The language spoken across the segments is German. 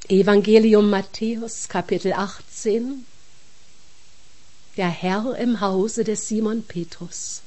Evangelium Matthäus, Kapitel 18. Der Herr im Hause des Simon Petrus.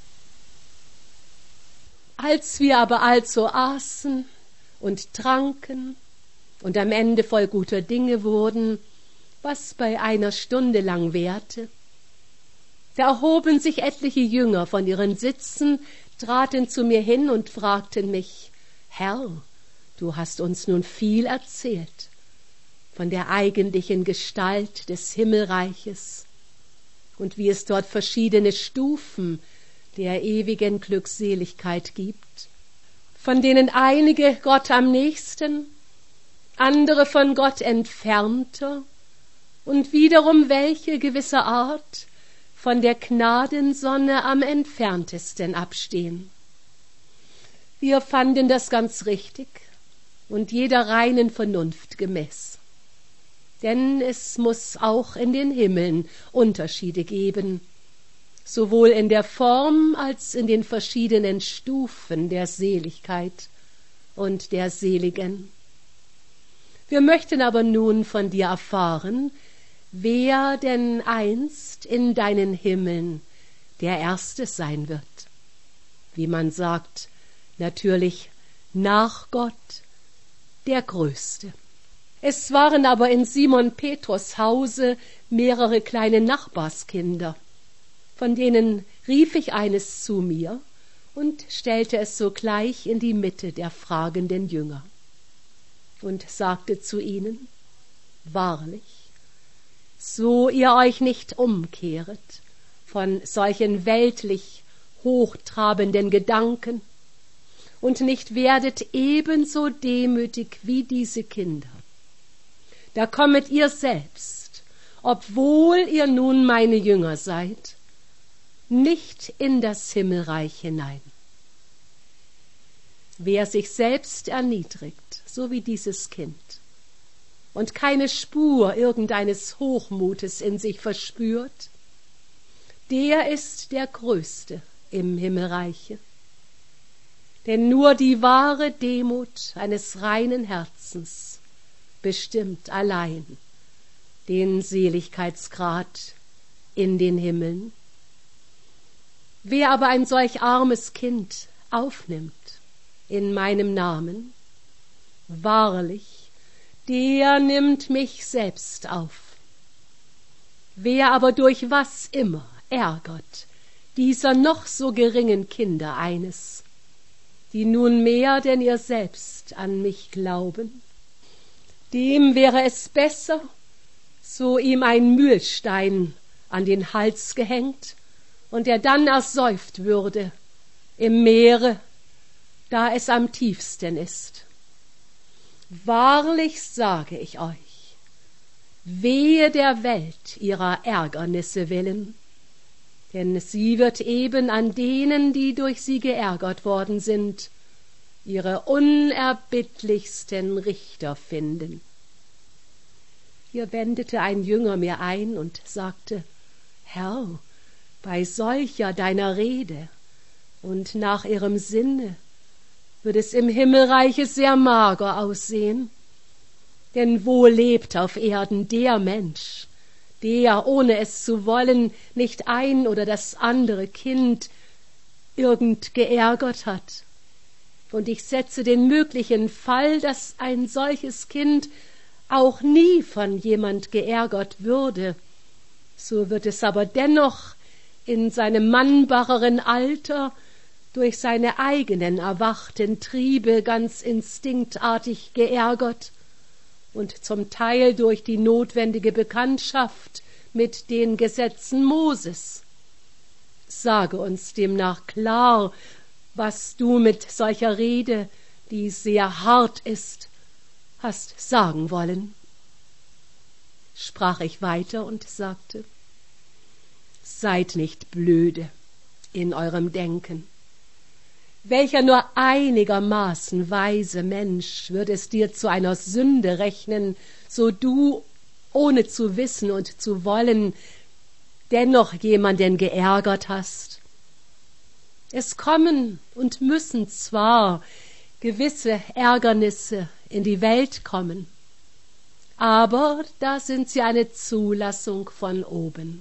Als wir aber also aßen und tranken und am Ende voll guter Dinge wurden, was bei einer Stunde lang währte, da erhoben sich etliche Jünger von ihren Sitzen, traten zu mir hin und fragten mich: Herr, du hast uns nun viel erzählt von der eigentlichen Gestalt des Himmelreiches und wie es dort verschiedene Stufen der ewigen Glückseligkeit gibt, von denen einige Gott am nächsten, andere von Gott entfernter und wiederum welche gewisser Art von der Gnadensonne am entferntesten abstehen. Wir fanden das ganz richtig und jeder reinen Vernunft gemäß. Denn es muß auch in den Himmeln Unterschiede geben, sowohl in der Form als in den verschiedenen Stufen der Seligkeit und der Seligen. Wir möchten aber nun von dir erfahren, wer denn einst in deinen Himmeln der Erste sein wird. Wie man sagt, natürlich nach Gott der Größte. Es waren aber in Simon Petrus Hause mehrere kleine Nachbarskinder, von denen rief ich eines zu mir und stellte es sogleich in die Mitte der fragenden Jünger und sagte zu ihnen: Wahrlich, so ihr euch nicht umkehret von solchen weltlich hochtrabenden Gedanken und nicht werdet ebenso demütig wie diese Kinder, da kommet ihr selbst, obwohl ihr nun meine Jünger seid, nicht in das Himmelreich hinein. Wer sich selbst erniedrigt, so wie dieses Kind, und keine Spur irgendeines Hochmutes in sich verspürt, der ist der Größte im Himmelreiche. Denn nur die wahre Demut eines reinen Herzens bestimmt allein den Seligkeitsgrad in den Himmeln. Wer aber ein solch armes Kind aufnimmt in meinem Namen, wahrlich, der nimmt mich selbst auf. Wer aber durch was immer ärgert dieser noch so geringen Kinder eines, die nun mehr denn ihr selbst an mich glauben, dem wäre es besser, so ihm ein Mühlstein an den Hals gehängt und er dann ersäuft würde im Meere, da es am tiefsten ist. Wahrlich sage ich euch, wehe der Welt ihrer Ärgernisse willen, denn sie wird eben an denen, die durch sie geärgert worden sind, ihre unerbittlichsten Richter finden. Hier wendete ein Jünger mir ein und sagte: Herr, bei solcher deiner Rede und nach ihrem Sinne wird es im Himmelreiche sehr mager aussehen, denn wo lebt auf Erden der Mensch, der, ohne es zu wollen, nicht ein oder das andere Kind irgend geärgert hat? Und ich setze den möglichen Fall, dass ein solches Kind auch nie von jemand geärgert würde. So wird es aber dennoch in seinem mannbareren Alter durch seine eigenen erwachten Triebe ganz instinktartig geärgert und zum Teil durch die notwendige Bekanntschaft mit den Gesetzen Moses. Sage uns demnach klar, was du mit solcher Rede, die sehr hart ist, hast sagen wollen. Sprach ich weiter und sagte: Seid nicht blöde in eurem Denken. Welcher nur einigermaßen weise Mensch wird es dir zu einer Sünde rechnen, so du, ohne zu wissen und zu wollen, dennoch jemanden geärgert hast? Es kommen und müssen zwar gewisse Ärgernisse in die Welt kommen, aber da sind sie eine Zulassung von oben.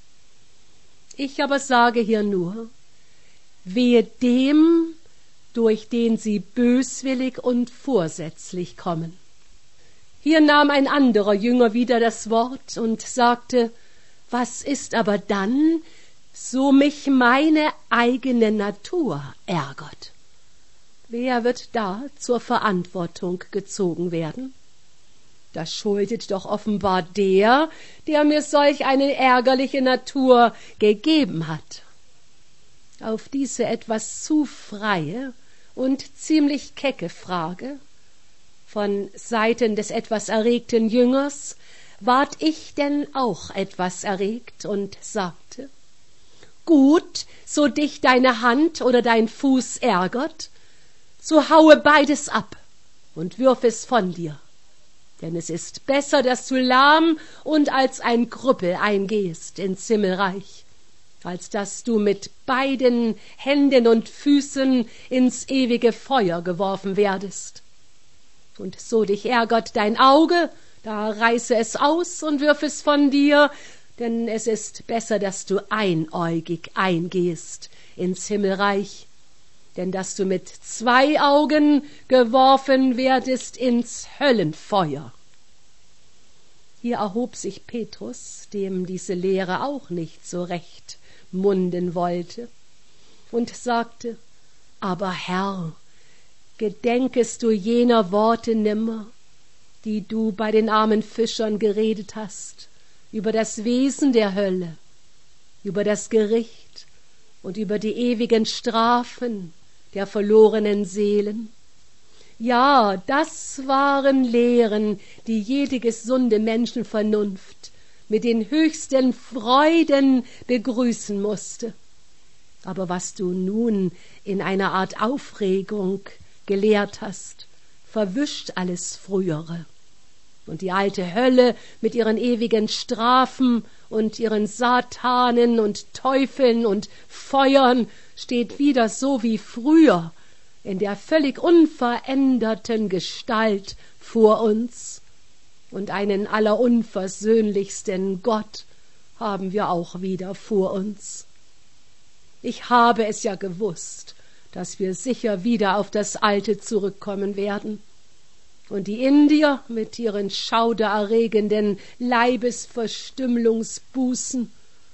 Ich aber sage hier nur, wehe dem, durch den sie böswillig und vorsätzlich kommen. Hier nahm ein anderer Jünger wieder das Wort und sagte, was ist aber dann, so mich meine eigene Natur ärgert? Wer wird da zur Verantwortung gezogen werden? Das schuldet doch offenbar der mir solch eine ärgerliche Natur gegeben hat. Auf diese etwas zu freie und ziemlich kecke Frage von Seiten des etwas erregten Jüngers ward ich denn auch etwas erregt und sagte, gut, so dich deine Hand oder dein Fuß ärgert, so haue beides ab und wirf es von dir. Denn es ist besser, dass du lahm und als ein Krüppel eingehst ins Himmelreich, als dass du mit beiden Händen und Füßen ins ewige Feuer geworfen werdest. Und so dich ärgert dein Auge, da reiße es aus und wirf es von dir, denn es ist besser, dass du einäugig eingehst ins Himmelreich, denn dass du mit 2 Augen geworfen werdest ins Höllenfeuer. Hier erhob sich Petrus, dem diese Lehre auch nicht so recht munden wollte, und sagte, aber Herr, gedenkest du jener Worte nimmer, die du bei den armen Fischern geredet hast, über das Wesen der Hölle, über das Gericht und über die ewigen Strafen der verlorenen Seelen? Ja, das waren Lehren, die jede gesunde Menschenvernunft mit den höchsten Freuden begrüßen musste. Aber was du nun in einer Art Aufregung gelehrt hast, verwischt alles Frühere. Und die alte Hölle mit ihren ewigen Strafen und ihren Satanen und Teufeln und Feuern steht wieder so wie früher in der völlig unveränderten Gestalt vor uns. Und einen allerunversöhnlichsten Gott haben wir auch wieder vor uns. Ich habe es ja gewusst, dass wir sicher wieder auf das Alte zurückkommen werden. Und die Indier mit ihren schaudererregenden Leibesverstümmelungsbußen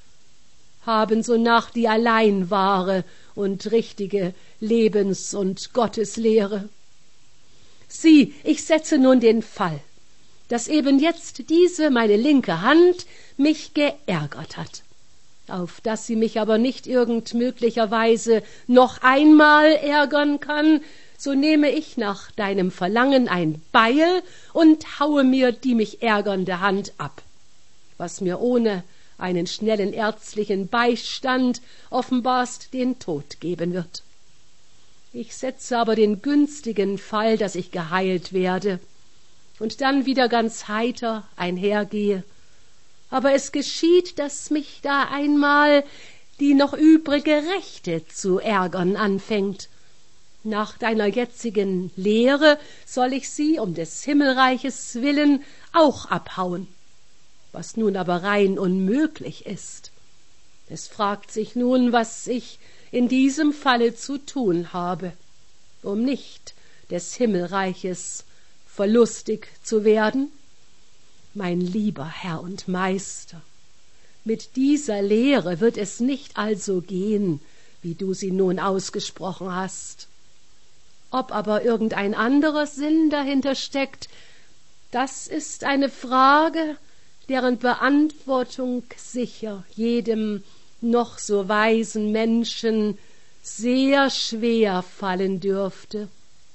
haben sonach die allein wahre und richtige Lebens- und Gotteslehre. Sieh, ich setze nun den Fall, dass eben jetzt diese meine linke Hand mich geärgert hat, auf dass sie mich aber nicht irgend möglicherweise noch einmal ärgern kann, so nehme ich nach deinem Verlangen ein Beil und haue mir die mich ärgernde Hand ab, was mir ohne einen schnellen ärztlichen Beistand offenbarst den Tod geben wird. Ich setze aber den günstigen Fall, dass ich geheilt werde und dann wieder ganz heiter einhergehe. Aber es geschieht, dass mich da einmal die noch übrige Rechte zu ärgern anfängt. Nach deiner jetzigen Lehre soll ich sie um des Himmelreiches willen auch abhauen, was nun aber rein unmöglich ist. Es fragt sich nun, was ich in diesem Falle zu tun habe, um nicht des Himmelreiches verlustig zu werden. Mein lieber Herr und Meister, mit dieser Lehre wird es nicht also gehen, wie du sie nun ausgesprochen hast. Ob aber irgendein anderer Sinn dahinter steckt, das ist eine Frage, deren Beantwortung sicher jedem noch so weisen Menschen sehr schwer fallen dürfte.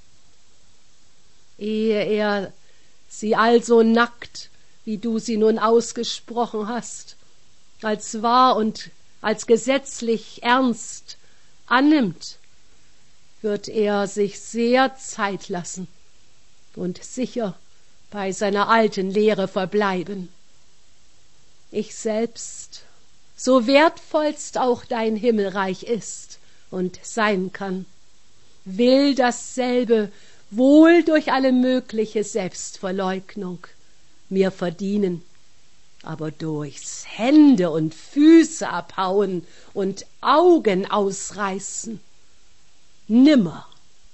Ehe er sie also nackt, wie du sie nun ausgesprochen hast, als wahr und als gesetzlich ernst annimmt, wird er sich sehr Zeit lassen und sicher bei seiner alten Lehre verbleiben. Ich selbst, so wertvollst auch dein Himmelreich ist und sein kann, will dasselbe wohl durch alle mögliche Selbstverleugnung mir verdienen, aber durchs Hände und Füße abhauen und Augen ausreißen, nimmer.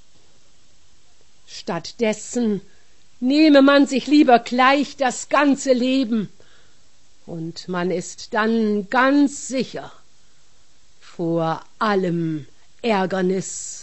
Stattdessen nehme man sich lieber gleich das ganze Leben, und man ist dann ganz sicher vor allem Ärgernis